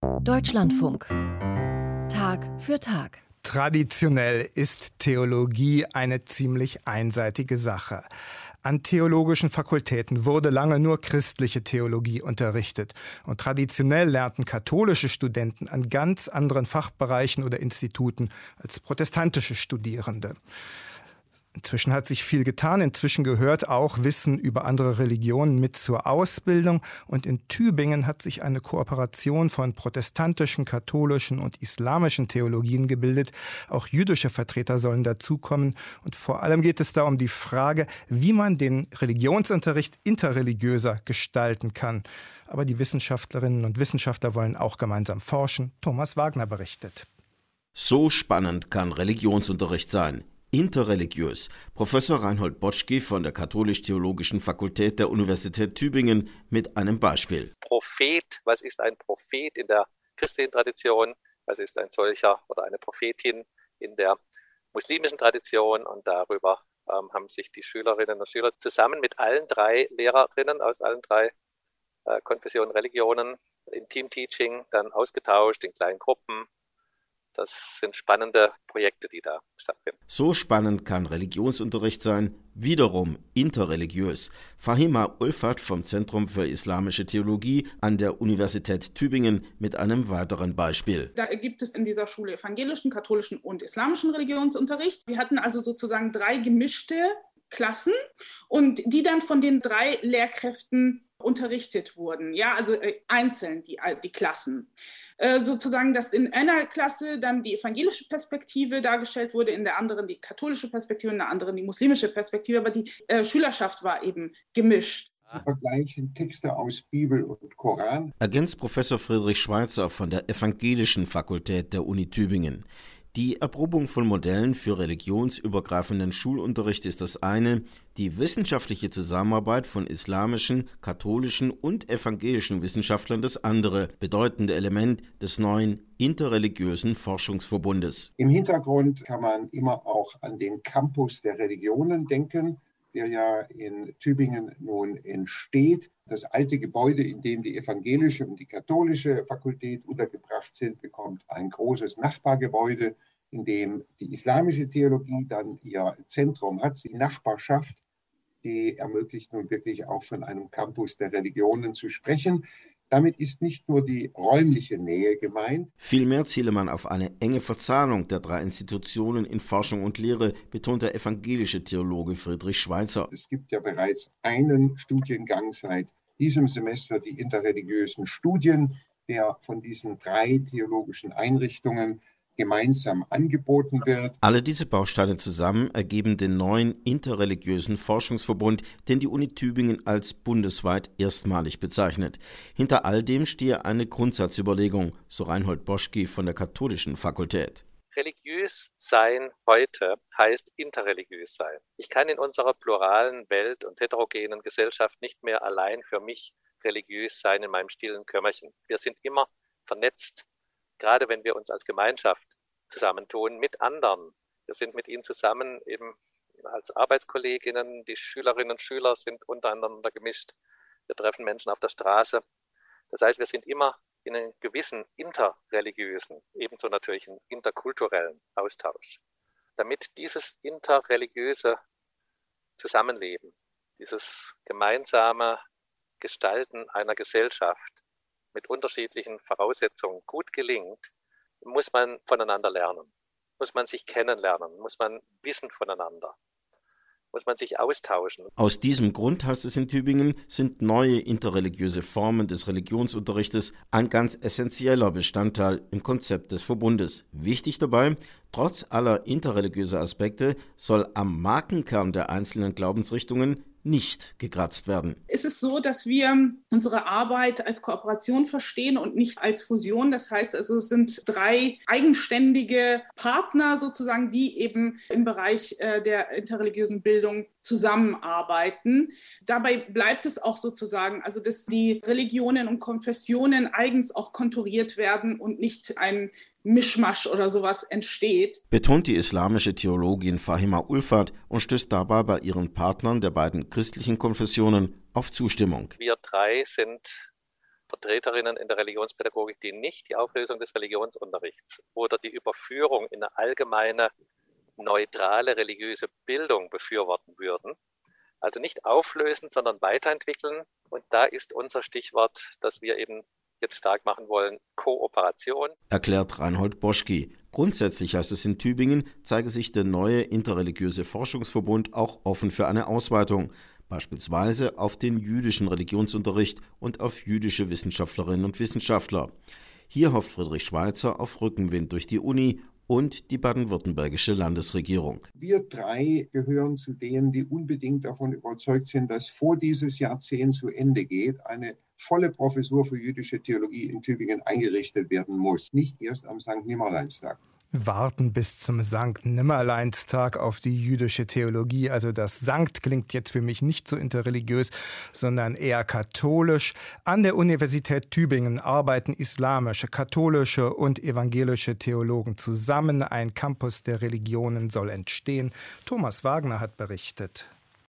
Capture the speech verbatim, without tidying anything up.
Deutschlandfunk. Tag für Tag. Traditionell ist Theologie eine ziemlich einseitige Sache. An theologischen Fakultäten wurde lange nur christliche Theologie unterrichtet. Und traditionell lernten katholische Studenten an ganz anderen Fachbereichen oder Instituten als protestantische Studierende. Inzwischen hat sich viel getan. Inzwischen gehört auch Wissen über andere Religionen mit zur Ausbildung. Und in Tübingen hat sich eine Kooperation von protestantischen, katholischen und islamischen Theologien gebildet. Auch jüdische Vertreter sollen dazukommen. Und vor allem geht es da um die Frage, wie man den Religionsunterricht interreligiöser gestalten kann. Aber die Wissenschaftlerinnen und Wissenschaftler wollen auch gemeinsam forschen. Thomas Wagner berichtet. So spannend kann Religionsunterricht sein. Interreligiös. Professor Reinhold Boczki von der Katholisch-Theologischen Fakultät der Universität Tübingen mit einem Beispiel. Prophet, was ist ein Prophet in der christlichen Tradition? Was ist ein solcher oder eine Prophetin in der muslimischen Tradition? Und darüber ähm, haben sich die Schülerinnen und Schüler zusammen mit allen drei Lehrerinnen aus allen drei äh, Konfessionen, Religionen im Team-Teaching dann ausgetauscht in kleinen Gruppen. Das sind spannende Projekte, die da stattfinden. So spannend kann Religionsunterricht sein, wiederum interreligiös. Fahima Ulfat vom Zentrum für Islamische Theologie an der Universität Tübingen mit einem weiteren Beispiel. Da gibt es in dieser Schule evangelischen, katholischen und islamischen Religionsunterricht. Wir hatten also sozusagen drei gemischte Klassen und die dann von den drei Lehrkräften unterrichtet wurden, ja, also äh, einzeln die, die Klassen. Äh, sozusagen, dass in einer Klasse dann die evangelische Perspektive dargestellt wurde, in der anderen die katholische Perspektive, in der anderen die muslimische Perspektive, aber die äh, Schülerschaft war eben gemischt. Sie vergleichen Texte aus Bibel und Koran. Ergänzt Professor Friedrich Schweitzer von der Evangelischen Fakultät der Uni Tübingen. Die Erprobung von Modellen für religionsübergreifenden Schulunterricht ist das eine, die wissenschaftliche Zusammenarbeit von islamischen, katholischen und evangelischen Wissenschaftlern das andere, bedeutende Element des neuen interreligiösen Forschungsverbundes. Im Hintergrund kann man immer auch an den Campus der Religionen denken, der ja in Tübingen nun entsteht. Das alte Gebäude, in dem die evangelische und die katholische Fakultät untergebracht sind, bekommt ein großes Nachbargebäude, in dem die islamische Theologie dann ihr Zentrum hat. Die Nachbarschaft, die ermöglicht nun wirklich auch von einem Campus der Religionen zu sprechen. Damit ist nicht nur die räumliche Nähe gemeint. Vielmehr ziele man auf eine enge Verzahnung der drei Institutionen in Forschung und Lehre, betont der evangelische Theologe Friedrich Schweitzer. Es gibt ja bereits einen Studiengang seit diesem Semester, die interreligiösen Studien, der von diesen drei theologischen Einrichtungen gemeinsam angeboten wird. Alle diese Bausteine zusammen ergeben den neuen interreligiösen Forschungsverbund, den die Uni Tübingen als bundesweit erstmalig bezeichnet. Hinter all dem stehe eine Grundsatzüberlegung, so Reinhold Boczki von der Katholischen Fakultät. Religiös sein heute heißt interreligiös sein. Ich kann in unserer pluralen Welt und heterogenen Gesellschaft nicht mehr allein für mich religiös sein in meinem stillen Kämmerchen. Wir sind immer vernetzt, gerade wenn wir uns als Gemeinschaft zusammentun mit anderen. Wir sind mit ihnen zusammen eben als Arbeitskolleginnen, die Schülerinnen und Schüler sind untereinander gemischt. Wir treffen Menschen auf der Straße. Das heißt, wir sind immer in einem gewissen interreligiösen, ebenso natürlich einen interkulturellen Austausch. Damit dieses interreligiöse Zusammenleben, dieses gemeinsame Gestalten einer Gesellschaft mit unterschiedlichen Voraussetzungen gut gelingt, muss man voneinander lernen, muss man sich kennenlernen, muss man wissen voneinander, muss man sich austauschen. Aus diesem Grund, heißt es in Tübingen, sind neue interreligiöse Formen des Religionsunterrichtes ein ganz essentieller Bestandteil im Konzept des Verbundes. Wichtig dabei, trotz aller interreligiöser Aspekte soll am Markenkern der einzelnen Glaubensrichtungen nicht gekratzt werden. Es ist so, dass wir unsere Arbeit als Kooperation verstehen und nicht als Fusion. Das heißt also, es sind drei eigenständige Partner sozusagen, die eben im Bereich äh, der interreligiösen Bildung zusammenarbeiten. Dabei bleibt es auch sozusagen, also dass die Religionen und Konfessionen eigens auch konturiert werden und nicht ein Mischmasch oder sowas entsteht. Betont die islamische Theologin Fahima Ulfat und stößt dabei bei ihren Partnern der beiden christlichen Konfessionen auf Zustimmung. Wir drei sind Vertreterinnen in der Religionspädagogik, die nicht die Auflösung des Religionsunterrichts oder die Überführung in eine allgemeine, neutrale religiöse Bildung befürworten würden. Also nicht auflösen, sondern weiterentwickeln. Und da ist unser Stichwort, dass wir eben jetzt stark machen wollen, Kooperation. Erklärt Reinhold Boschki. Grundsätzlich heißt es in Tübingen, zeige sich der neue interreligiöse Forschungsverbund auch offen für eine Ausweitung, beispielsweise auf den jüdischen Religionsunterricht und auf jüdische Wissenschaftlerinnen und Wissenschaftler. Hier hofft Friedrich Schweitzer auf Rückenwind durch die Uni und die baden-württembergische Landesregierung. Wir drei gehören zu denen, die unbedingt davon überzeugt sind, dass vor dieses Jahrzehnt zu Ende geht, eine volle Professur für jüdische Theologie in Tübingen eingerichtet werden muss. Nicht erst am Sankt Nimmerleinstag. Warten bis zum Sankt Nimmerleinstag auf die jüdische Theologie. Also das Sankt klingt jetzt für mich nicht so interreligiös, sondern eher katholisch. An der Universität Tübingen arbeiten islamische, katholische und evangelische Theologen zusammen. Ein Campus der Religionen soll entstehen. Thomas Wagner hat berichtet.